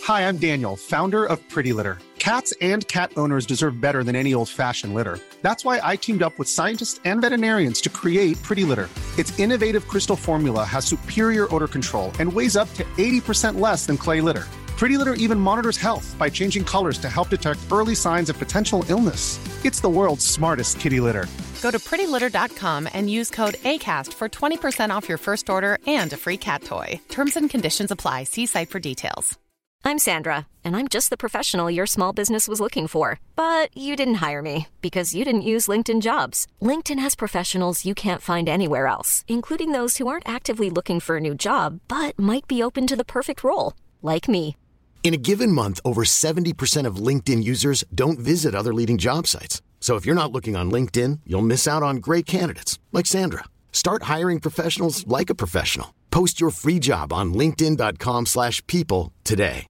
Hi, I'm Daniel, founder of Pretty Litter. Cats and cat owners deserve better than any old-fashioned litter. That's why I teamed up with scientists and veterinarians to create Pretty Litter. Its innovative crystal formula has superior odor control and weighs up to 80% less than clay litter. Pretty Litter even monitors health by changing colors to help detect early signs of potential illness. It's the world's smartest kitty litter. Go to prettylitter.com and use code ACAST for 20% off your first order and a free cat toy. Terms and conditions apply. See site for details. I'm Sandra, and I'm just the professional your small business was looking for. But you didn't hire me because you didn't use LinkedIn Jobs. LinkedIn has professionals you can't find anywhere else, including those who aren't actively looking for a new job, but might be open to the perfect role, like me. In a given month, over 70% of LinkedIn users don't visit other leading job sites. So if you're not looking on LinkedIn, you'll miss out on great candidates like Sandra. Start hiring professionals like a professional. Post your free job on linkedin.com/people today.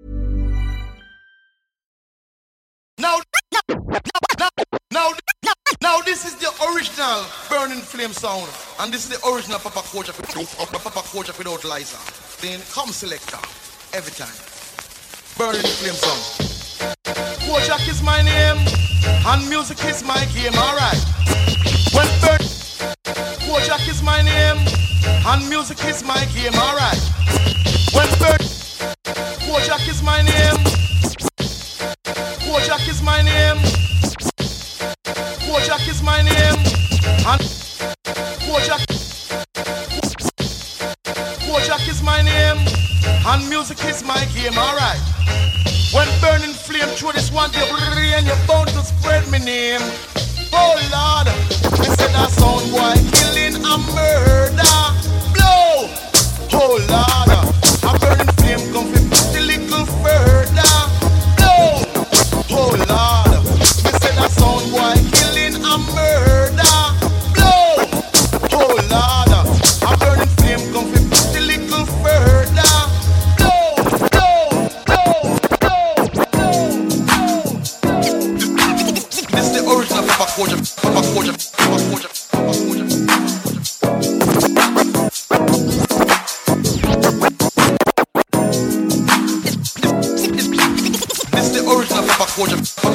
Now, this is the original Burning Flame sound, and this is the original Papa Coach without Liza. Then come selector every time. Burning Flame sound. Kojak is my name, and music is my game. Alright. When Kojak is my name, and music is my game. Alright. When Kojak is my name. Kojak is my name. Kojak is my name. And Kojak is my name. And music is my game. Alright. When Burning Flame through this one day, and you're bound to spread my name. Oh Lord, I said that sound boy killing a murder. Blow. Oh Lord, a Burning Flame come from a little further. Blow. Oh Lord, I said that sound boy killing a murder. Blow. Oh Lord, a Burning Flame come from a little further. Blow. This is the original Papa Coach. This is the original Papa Coach.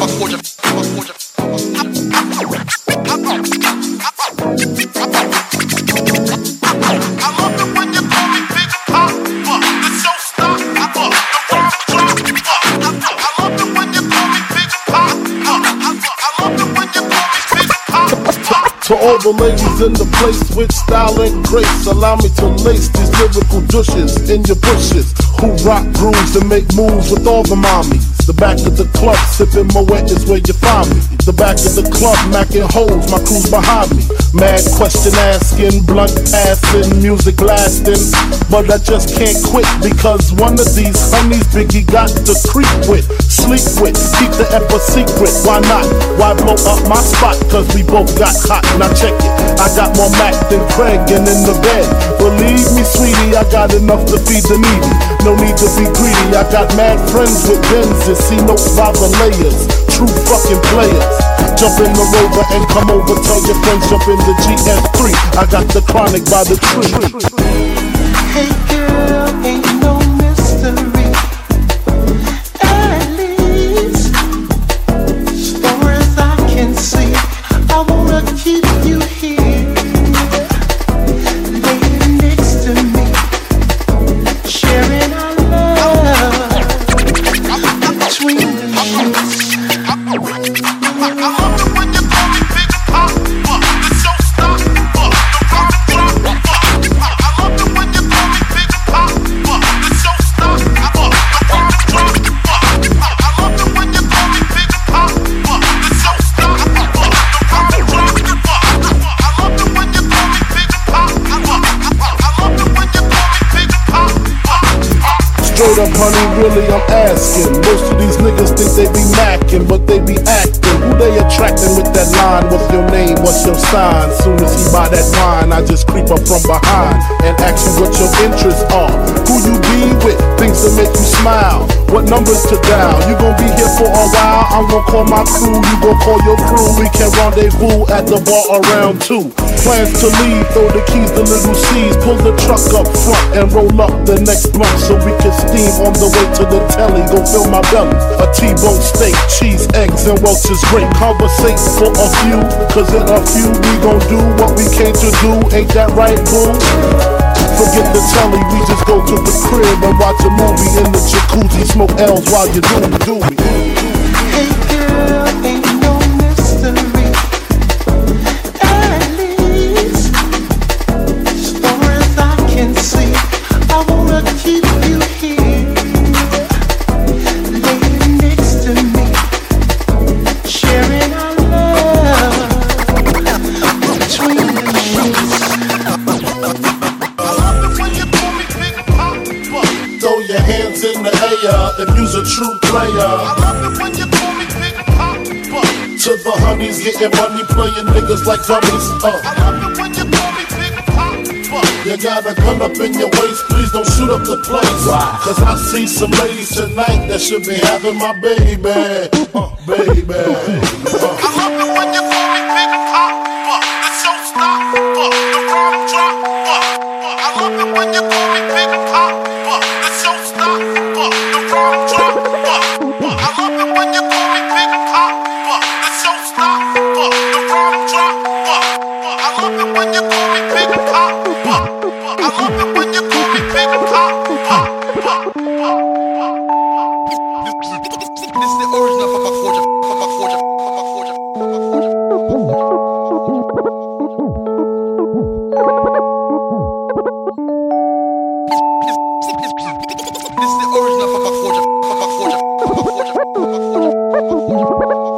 I love it when you call me Big Papa, the showstopper, the rock dropper. I love it when you call me Big Papa. I love it when you call me Big Papa. To all the ladies in the place with style and grace, allow me to lace these lyrical douches in your bushes who rock grooves and make moves with all the mommies. The back of the club, sipping Moet is where you find me. The back of the club, macking holes, my crew's behind me. Mad question asking, blunt passing, music blasting. But I just can't quit because one of these honeys Biggie got to creep with, sleep with, keep the F a secret. Why not? Why blow up my spot? Cause we both got hot. Now check it, I got more Mac than Craig and in the bed. Believe me, sweetie, I got enough to feed the needy. No need to be greedy, I got mad friends with Benzes. See no by the layers, true fucking players. Jump in the Rover and come over, tell your friends jump in the GS3. I got the chronic by the tree. Hey girl, ain't no mystery. At least, as far as I can see, I wanna keep you here, laying next to me, sharing our love between the sheets. I love it when you call me Big Papa, the showstopper, the rock dropper. I love it when you call me Big Papa, the showstopper, the rock dropper. I love it when you call me Big Papa, the showstopper, the rock dropper. I love it when you call me Big Papa. I love it when you call me Big Papa. Straight up, honey, really, I'm asking. Most of these niggas think they be macking, but they be acting. Who they attracting with that line? What's your name? What's your sign? Soon as he buy that wine, I just creep up from behind and ask you what your interests are. Who you be with? Things that make you smile. what numbers to dial. You gon' be here for a while, I'm gon' call my crew, you gon' call your crew. We can rendezvous at the bar around 2. Plans to leave, throw the keys to little C's. Pull the truck up front and roll up the next blunt so we can steam on the way to the telly. Go fill my belly, a T-bone steak, cheese, eggs, and Welch's grape. Conversate for a few, cause in a few we gon' do what we came to do. Ain't that right, boo? Forget the telly, we just go to the crib and watch a movie in the jacuzzi. Smoke L's while you do me. Hey girl, ain't no mystery. At least, as far as I can see, I wanna keep you here, laying next to me, sharing our love between the sheets. Throw your hands in the air if you's a true player. I love it when you call me Big Papa. To the honeys, getting money, playing niggas like dummies. I love it when you call me Big Papa. You got a gun up in your waist, please don't shoot up the place. Cause I see some ladies tonight that should be having my baby. Baby. I love it when you call me Big Papa. The showstopper, the rhyme dropper. I love it when you call me Big Papa. The showstopper, the rhyme dropper. I love it when you call me Big Papa. The showstopper, the rhyme dropper. I love it when you call me Big Papa. I love it when you call me Big Papa. This is the original Papa Koja. Papa Koja. Papa Koja. Papa Koja. This is the original Papa Koja. Papa Koja. Papa Koja. Papa Koja.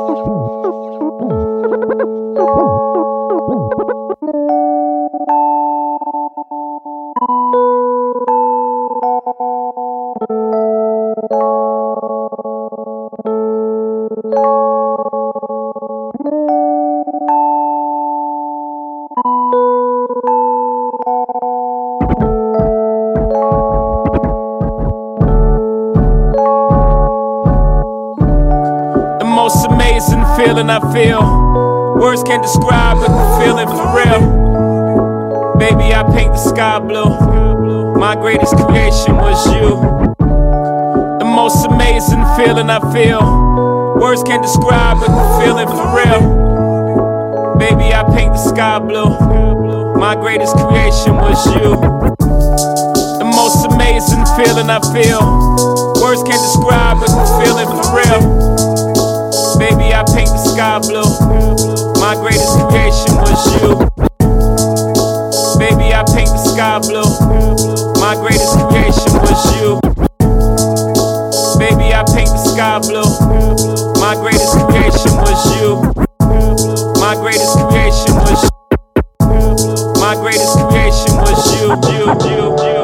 Most amazing feeling I feel. Words can't describe it, the feeling for real. Baby, I paint the sky blue. My greatest creation was you. The most amazing feeling I feel. Words can't describe it, the feeling for real. Baby, I paint the sky blue. My greatest creation was you. The most amazing feeling I feel. Words can't describe it, the feeling for real. Baby, I paint the sky blue. My greatest creation was you. Baby, I paint the sky blue. My greatest creation was you. Baby, I paint the sky blue. My greatest creation was you. My greatest creation was you. My greatest creation was you.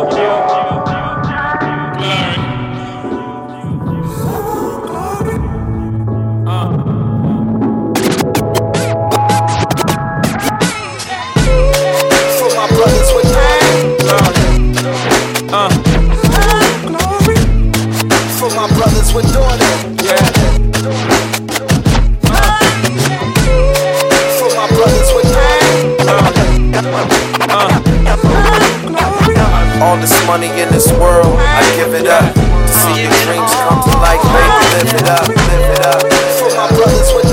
With daughter, yeah. For my brothers with all this money in this world, I give it up. To see your dreams come to life, baby, live it up, live it up. For my brothers with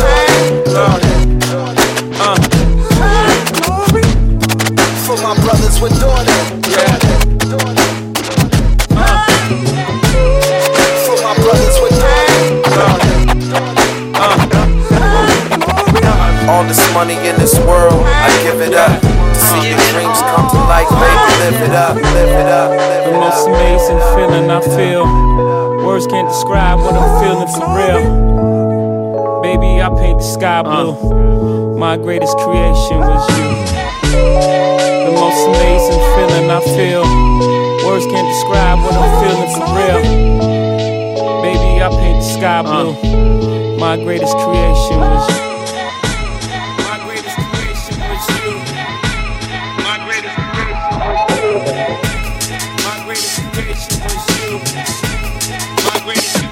for my brothers with daughter, yeah. All this money in this world, I give it up. To see your dreams come to life, baby, live it up, live it up, live it up. The most amazing feeling I feel. Words can't describe what I'm feeling for real. Baby, I paint the sky blue. My greatest creation was you. The most amazing feeling I feel. Words can't describe what I'm feeling for real. Baby, I paint the sky blue. My greatest creation was you. My greatest creation was you. My greatest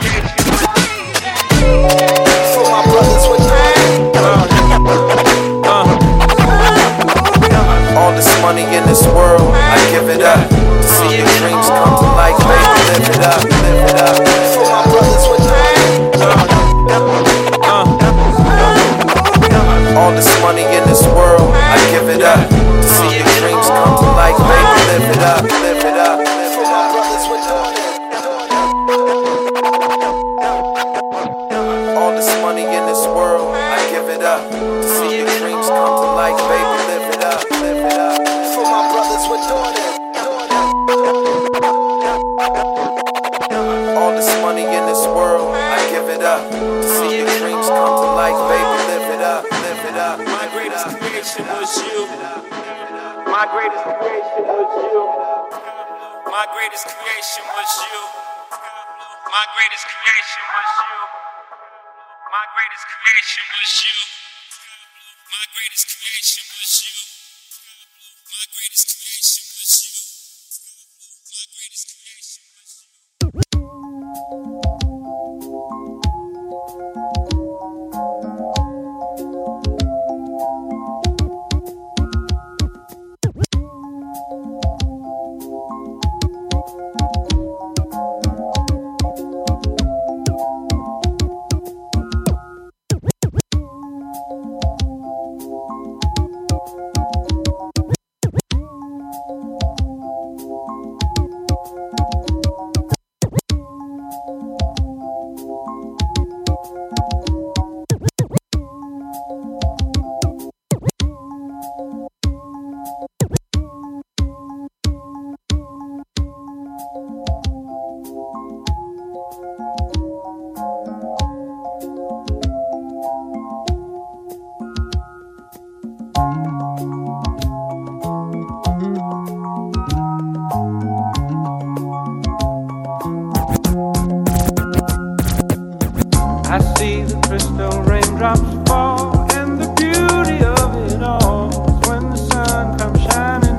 money in this world, I give it up. To see your dreams come to life, baby, live it up, live it up. My greatest creation was you. My greatest creation was you. My greatest creation was you. My greatest creation was you. My greatest creation was you. My greatest creation was you. My greatest creation was you. My greatest creation was you. I see the crystal raindrops fall, and the beauty of it all is when the sun comes shining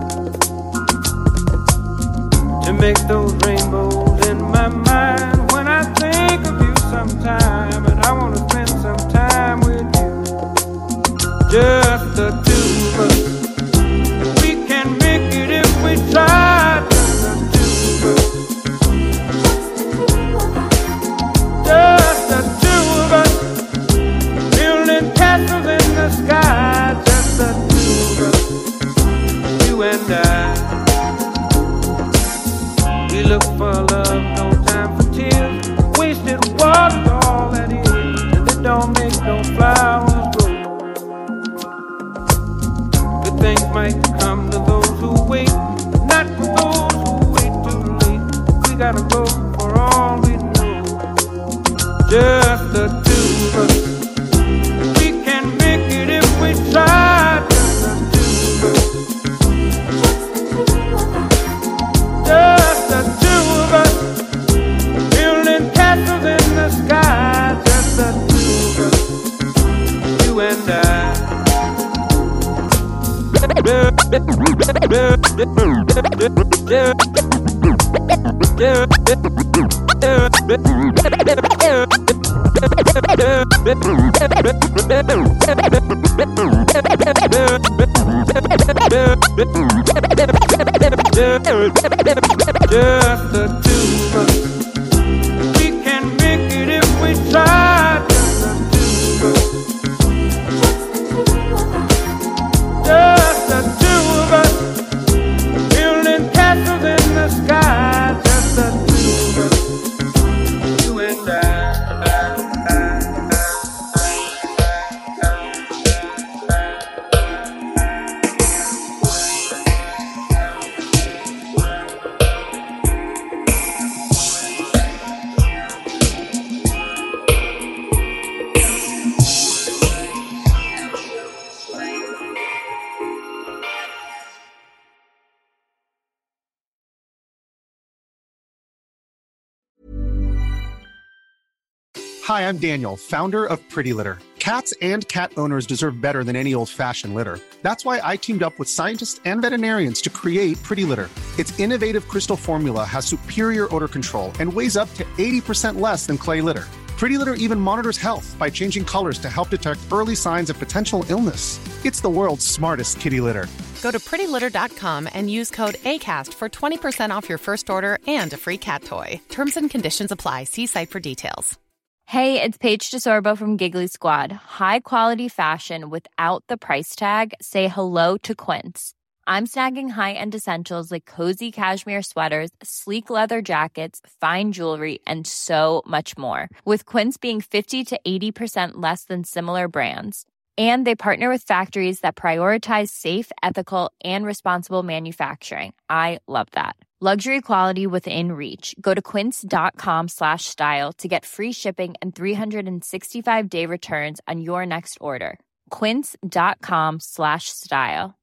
through to make those rainbows in my mind. When I think of you sometime, and I want to spend some time with you, just the two of us. We can make it if we try, just the two of us. Just the two of us, building castles in the sky. Just the two of us, you and I. We look for love, no time for tears. Wasted water's all that is, and it don't make no flowers grow. Good things might come to those who wait, but not for those who wait too late. We gotta go for all we know. Just the two of us. We can make it if we try. Just the two of us. Just the two of us. Building castles in the sky. Just the two of us. You and I. Just the two of us. We can make it if we try. Just the two of us. Just the two of us. Building castles in the sky. Just the two of us. You and I. Hi, I'm Daniel, founder of Pretty Litter. Cats and cat owners deserve better than any old-fashioned litter. That's why I teamed up with scientists and veterinarians to create Pretty Litter. Its innovative crystal formula has superior odor control and weighs up to 80% less than clay litter. Pretty Litter even monitors health by changing colors to help detect early signs of potential illness. It's the world's smartest kitty litter. Go to prettylitter.com and use code ACAST for 20% off your first order and a free cat toy. Terms and conditions apply. See site for details. Hey, it's Paige DeSorbo from Giggly Squad. High quality fashion without the price tag. Say hello to Quince. I'm snagging high-end essentials like cozy cashmere sweaters, sleek leather jackets, fine jewelry, and so much more. With Quince being 50 to 80% less than similar brands. And they partner with factories that prioritize safe, ethical, and responsible manufacturing. I love that. Luxury quality within reach. Go to quince.com/style to get free shipping and 365-day returns on your next order. Quince.com/style.